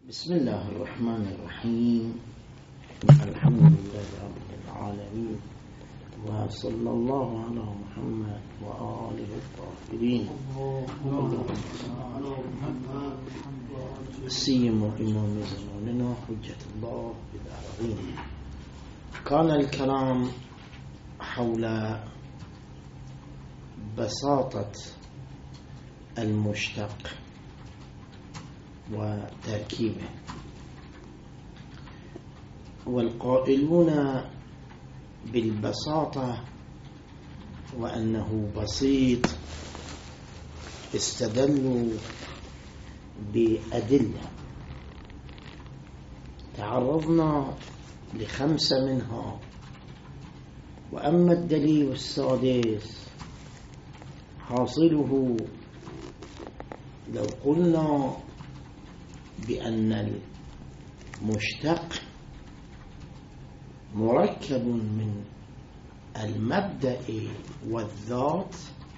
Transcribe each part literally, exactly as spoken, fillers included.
بسم الله الرحمن الرحيم. الحمد لله رب العالمين، وصلى الله على محمد وآله الطاهرين، سيما إمام زماننا حجة الله بالعالمين. كان الكلام حول بساطة المشتق وتركيبه، والقائلون بالبساطة وأنه بسيط استدلوا بأدلة تعرضنا لخمسة منها، وأما الدليل السادس حاصله لو قلنا بأن المشتق مركب من المبدأ والذات،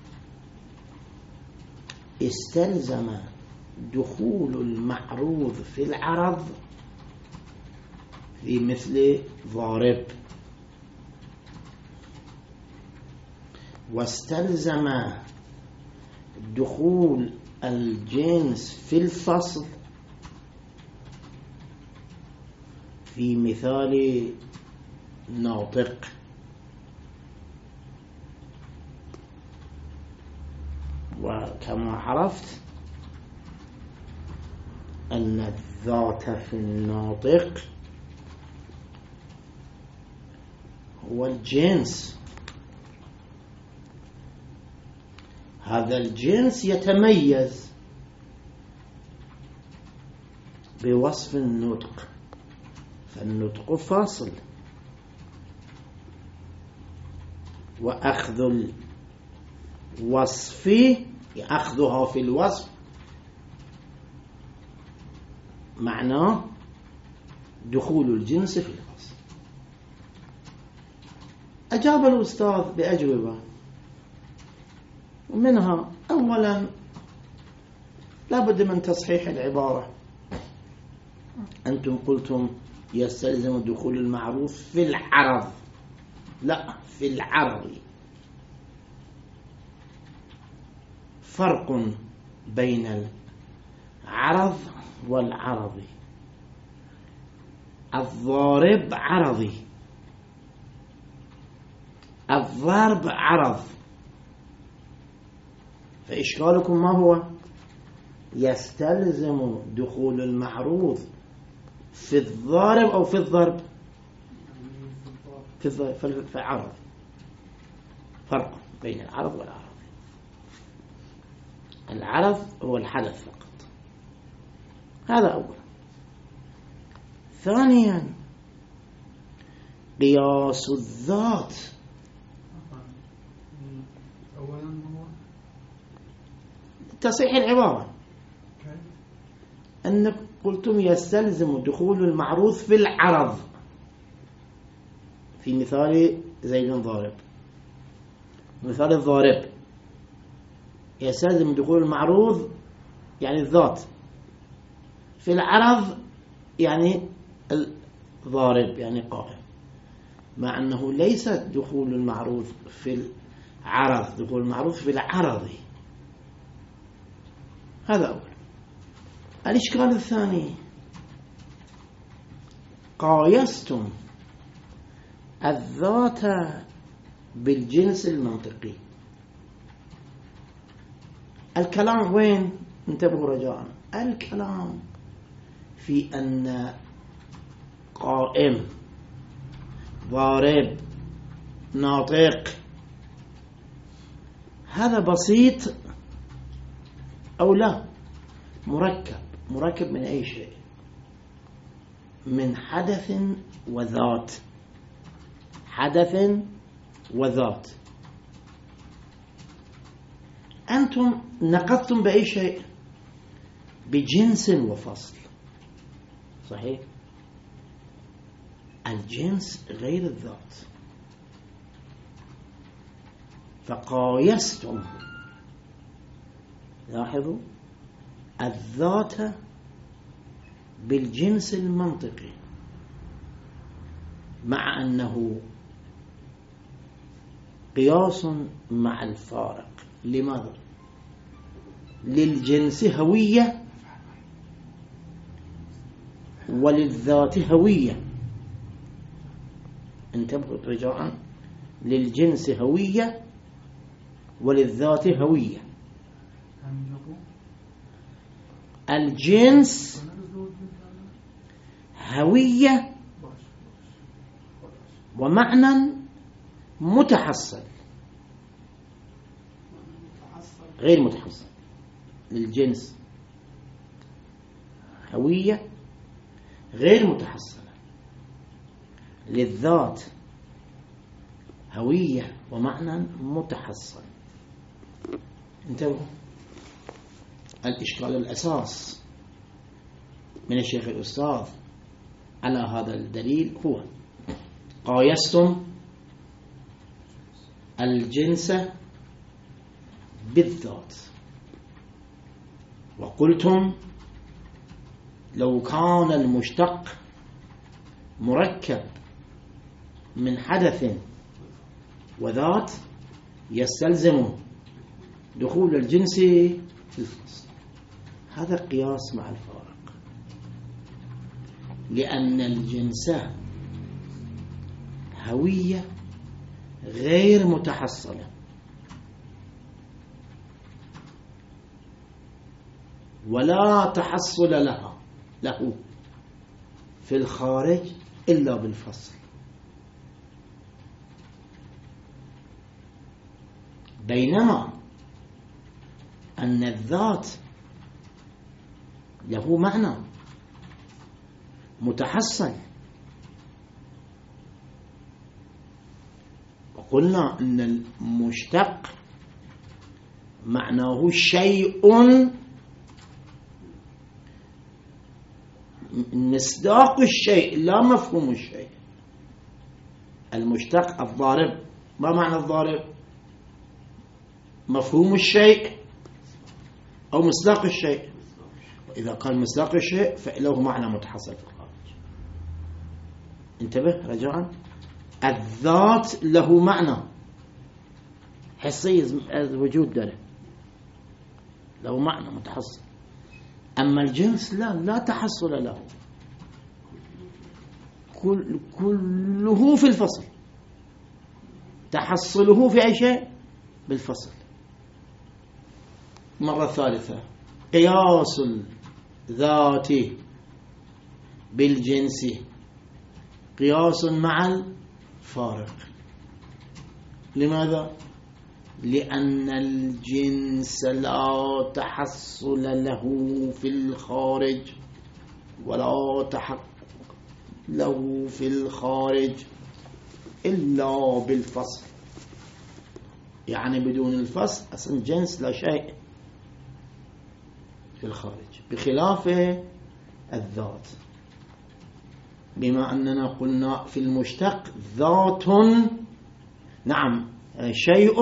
استلزم دخول المعروض في العرض في مثل ضارب، واستلزم دخول الجنس في الفصل في مثال ناطق، وكما عرفت أن الذات في الناطق هو الجنس. هذا الجنس يتميز بوصف النطق، فالنطق فاصل، وأخذ الوصف أخذها في الوصف معناه دخول الجنس في الفصل. أجاب الأستاذ بأجوبة، ومنها أولا لابد من تصحيح العبارة. أنتم قلتم يستلزم دخول المعروف في العرض، لا، في العرض. فرق بين العرض والعرض. الضارب عرضي، الضرب عرض. فإشكالكم ما هو؟ يستلزم دخول المعروض في الضارب أو في الضرب؟ في الضرب، في العرض. فرق بين العرض والعرض. العرض هو الحدث فقط، هذا أولا. ثانيا قياس الذات. تصحيح العبارة، أنك قلتم يستلزم دخول المعروض في العرض في مثال زيد ضارب. مثال الضارب يستلزم دخول المعروض يعني الذات، في العرض يعني الضارب يعني قائم، مع أنه ليس دخول المعروض في العرض، دخول المعروض في العرض. هذا أول. الإشكال الثاني، قايستم الذات بالجنس المنطقي. الكلام وين؟ انتبهوا رجاء. الكلام في أن قائم، ضارب، ناطق، هذا بسيط أو لا؟ مركب. مركب من أي شيء؟ من حدث وذات. حدث وذات. أنتم نقضتم بأي شيء؟ بجنس وفصل، صحيح؟ الجنس غير الذات، فقايستم. لاحظوا الذات بالجنس المنطقي، مع أنه قياس مع الفارق. لماذا؟ للجنس هوية وللذات هوية. انتبهوا رجاء، للجنس هوية وللذات هوية. الجنس هوية ومعنى متحصل غير متحصل. للجنس هوية غير متحصلة، للذات هوية ومعنى متحصل. انتبهوا، الإشكال الأساس من الشيخ الأستاذ على هذا الدليل هو: قايستم الجنس بالذات، وقلتم لو كان المشتق مركب من حدث وذات يستلزم دخول الجنس في الفصل. هذا قياس مع الفارق، لأن الجنس هوية غير متحصلة، ولا تحصل لها له في الخارج إلا بالفصل، بينما أن الذات له معنى متحصل. وقلنا أن المشتق معناه شيء مصداق الشيء لا مفهوم الشيء. المشتق الضارب، ما معنى الضارب؟ مفهوم الشيء أو مصداق الشيء. وإذا كان مصداق الشيء فله معنى متحصل في الخارج. انتبه رجاء، الذات له معنى حسي الوجود ده له معنى متحصل، أما الجنس لا لا تحصل له، كل كله في الفصل. تحصله في أي شيء؟ بالفصل. مرة ثالثة، قياس الذات بالجنس قياس مع الفارق. لماذا؟ لأن الجنس لا تحصل له في الخارج، ولا تحقق له في الخارج إلا بالفصل. يعني بدون الفصل أصلا الجنس لا شيء في الخارج، بخلاف الذات. بما أننا قلنا في المشتق ذات، نعم، شيء،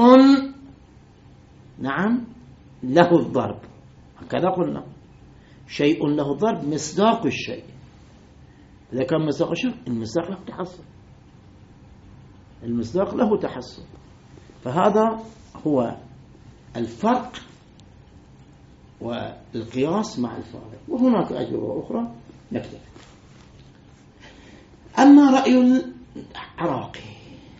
نعم، له الضرب، هكذا قلنا شيء له ضرب مصداق الشيء. إذا كان مصداق الشيء المصداق له تحصل، المصداق له تحصل. فهذا هو الفرق والقياس مع الفارق. وهناك أجوبة أخرى نكتب. أما رأي العراقي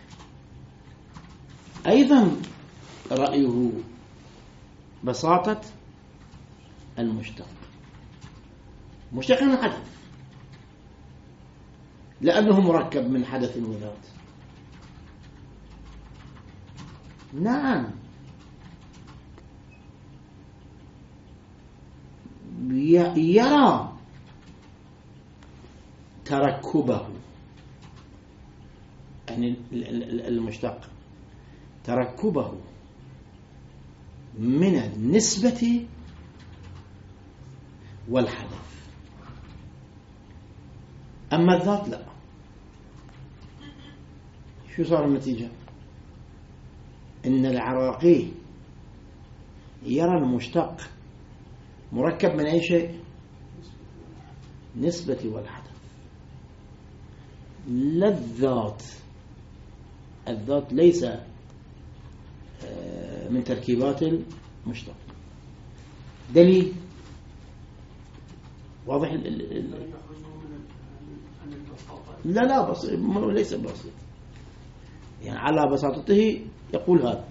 أيضا رأيه بساطة المشتق، مشتق من حدث، لأنه مركب من حدث وذات. نعم، يرى تركبه، يعني المشتق تركبه من النسبة والحدث، أما الذات لا. شو صار النتيجة؟ إن العراقي يرى المشتق مركب من أي شيء؟ النسبة والحدث، لا الذات. الذات ليس من تركيبات المشتق. دليل واضح. ال ال ال لا لا بسيط، ليس بسيط يعني على بساطته يقول هذا.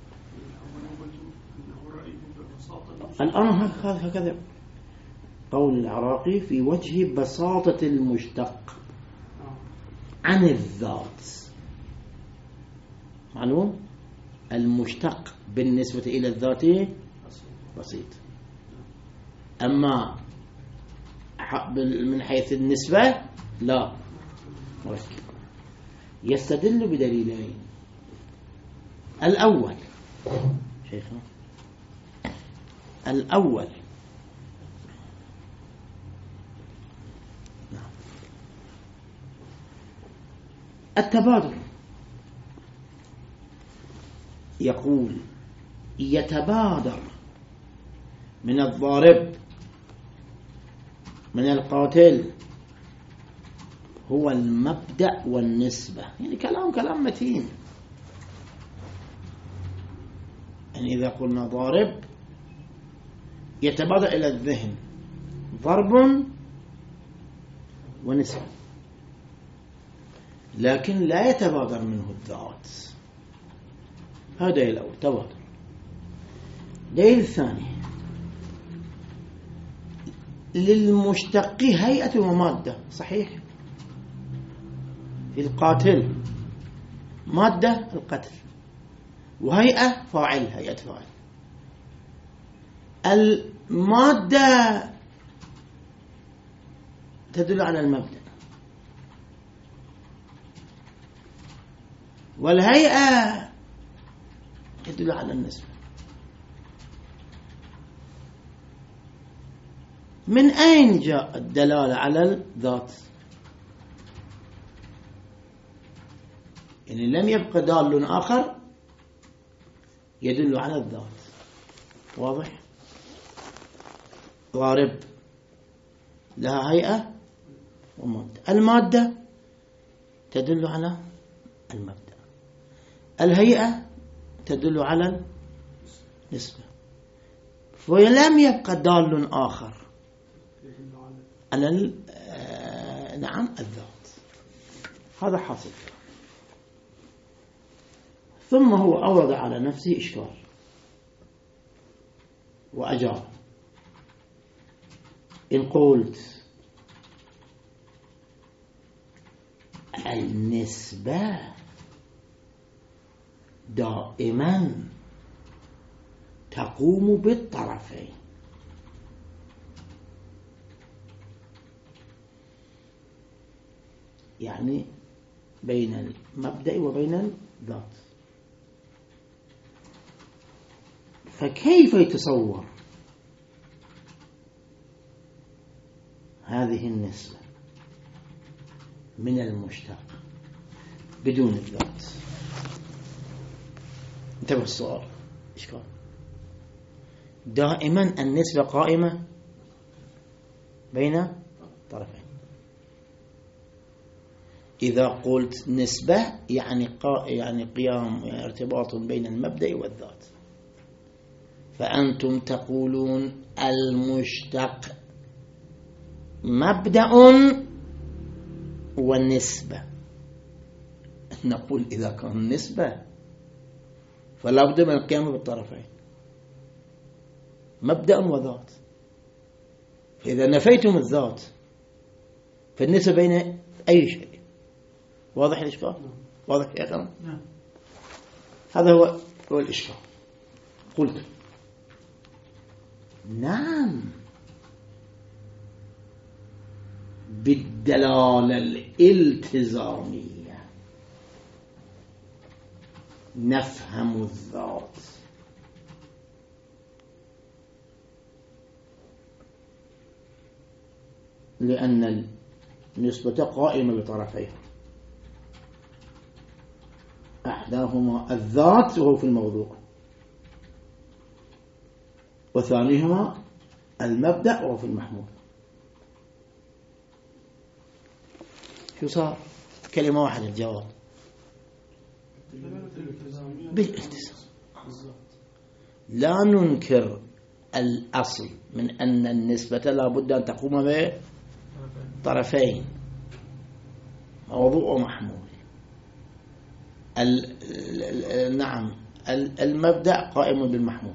الآن هكذا قول العراقي في وجه بساطة المشتق عن الذات. معلوم المشتق بالنسبة إلى الذات بسيط، أما من حيث النسبة لا مركب. يستدل بدليلين. الأول شيخنا الأول نعم. التبادل، يقول يتبادر من الضارب من القاتل هو المبدأ والنسبة. يعني كلام كلام متين. يعني إذا قلنا ضارب يتبادر إلى الذهن ضرب ونسبة، لكن لا يتبادر منه الذات. هذا دليل الأول تبادر. دليل الثاني للمشتق هيئة ومادة. صحيح في القاتل مادة القتل، وهيئة فاعل، هيئة فاعل. المادة تدل على المبدأ، والهيئة تدل على النسبة. من أين جاء الدلالة على الذات؟ يعني لم يبقى دال آخر يدل على الذات. واضح؟ ضارب لها هيئة ومادة. المادة تدل على المبدأ، الهيئة تدل على النسبة، ولم يبقى دال آخر على نعم الذات. هذا حاصل. ثم هو أورد على نفسه إشكال وأجاب. إن قلت النسبة دائما تقوم بالطرفين، يعني بين المبدأ وبين الذات، فكيف يتصور هذه النسبة من المشتق بدون الذات؟ انتبه السؤال إشكال. دائما النسبة قائمة بين طرفين. إذا قلت نسبة يعني قا يعني قيام يعني ارتباط بين المبدأ والذات، فأنتم تقولون المشتق مبدأ والنسبة. نقول إذا كان نسبة فلا بد من القيام بالطرفين، مبدأ وذات. فإذا نفيتم الذات فالنسبة بين أي شيء. واضح الإشكال؟ واضح يا أخوان؟ نعم. هذا هو هو الإشكال. قلت نعم بالدلالة الالتزامية نفهم الذات، لأن النسبة قائمة بطرفيها، أحداهما الذات وهو في الموضوع، وثانيهما المبدأ وهو في المحمول. شو صار؟ كلمة واحدة الجواب بالالتزام. لا ننكر الأصل من أن النسبة لا بد أن تقوم بطرفين موضوع ومحمول. نعم المبدأ قائم بالمحمول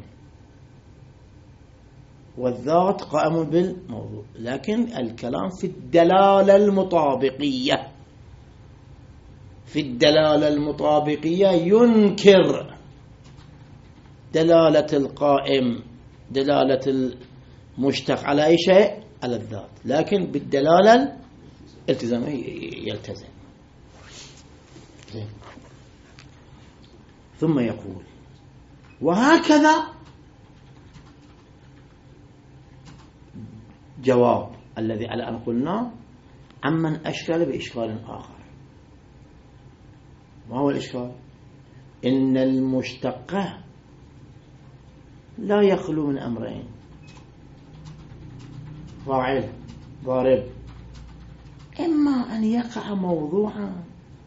والذات قائم بالموضوع، لكن الكلام في الدلالة المطابقية. في الدلالة المطابقية ينكر دلالة القائم دلالة المشتق على أي شيء على الذات، لكن بالدلالة الالتزامية يلتزم. ثم يقول وهكذا جواب الذي على أن قلنا عمن أشكل بإشكال آخر. ما هو الإشكال؟ إن المشتقة لا يخلو من أمرين: فاعل ضارب، إما أن يقع موضوعا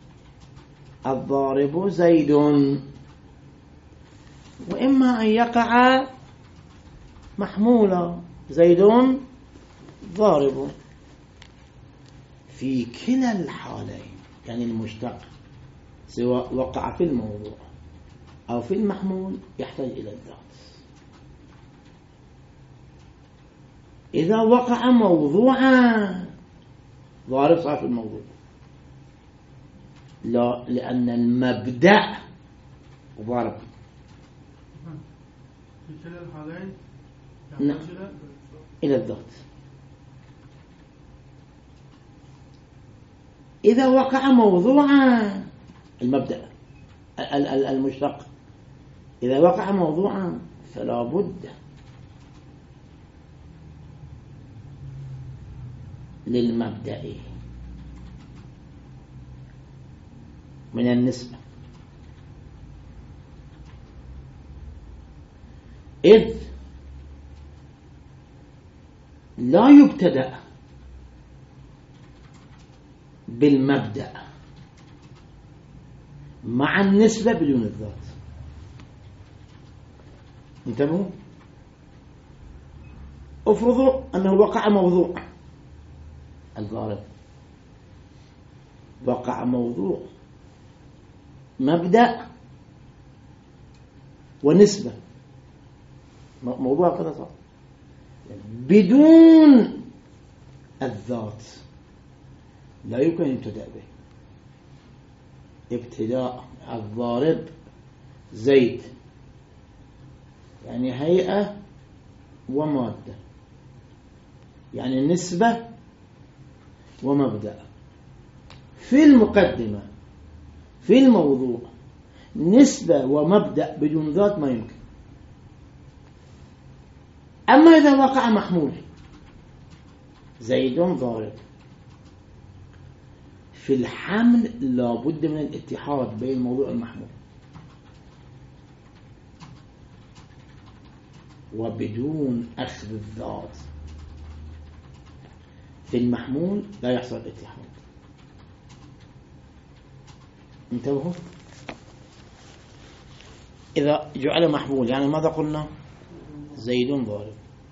الضارب زيد، وإما أن يقع محمولا زيد ضارب. في كلا الحالين يعني المشتق سواء وقع في الموضوع أو في المحمول يحتاج إلى الذات. إذا وقع موضوعا ضارب صار في الموضوع، لا، لأن المبدأ ضارب. في كلا الحالين يحتاج إلى الذات. إذا وقع موضوعا المبدأ المشتق إذا وقع موضوعا فلا بد للمبدأ من النسبة، إذ لا يبتدأ بالمبدأ مع النسبة بدون الذات. انتبهوا، افرضوا أنه وقع موضوع الضارب، وقع موضوع مبدأ ونسبة، موضوع كذا صار بدون الذات لا يمكن أن يبتدأ به. ابتداء الضارب زيد يعني هيئة ومادة، يعني نسبة ومبدأ. في المقدمة في الموضوع نسبة ومبدأ بدون ذات ما يمكن. أما إذا وقع محمول زيد ضارب، في الحمل لا بد من الاتحاد بين الموضوع والمحمول، وبدون أخذ الذات في المحمول لا يحصل اتحاد. انتبهوا، إذا جعل محمول يعني ماذا قلنا؟ زيد ضارب.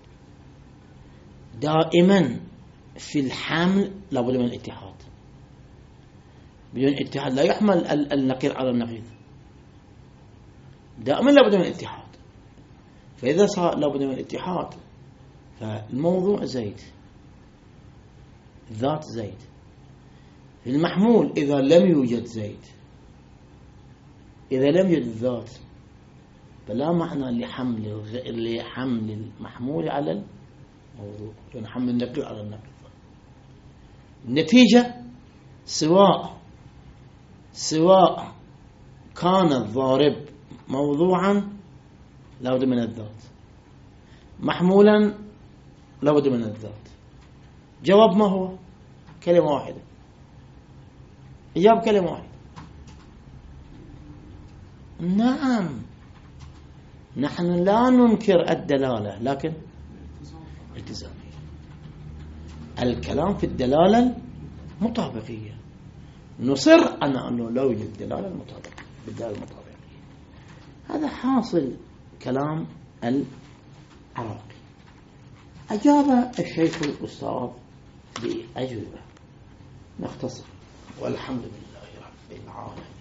دائما في الحمل لا بد من الاتحاد، بدون اتحاد لا يحمل النقيض على النقيض، دائما لا بد من الاتحاد. فإذا صار لا بد من الاتحاد فالموضوع زيد، ذات زيد. في المحمول إذا لم يوجد زيد، إذا لم يوجد ذات، فلا معنى لحمل لحمل المحمول على الموضوع، لنحمل النقيض على النقيض. النتيجة سواء سواء كان الضارب موضوعا لا بد من الذات، محمولا لا بد من الذات. جواب ما هو؟ كلمة واحدة، إجاب كلمة واحدة. نعم، نحن لا ننكر الدلالة لكن التزامية. الكلام في الدلالة مطابقية. نصر أنا أنه لا يوجد دلالة المطابقة بالدلالة المطابقة. هذا حاصل كلام العراقي. أجاب الشيخ الأستاذ بأجوبة نختصر. والحمد لله رب العالمين.